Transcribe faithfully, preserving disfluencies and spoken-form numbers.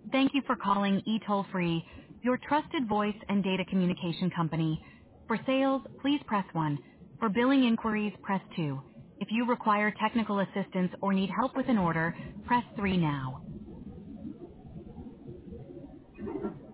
Thank you for calling eToll Free, your trusted voice and data communication company. For sales, please press one. For billing inquiries, press two. If you require technical assistance or need help with an order, press three now.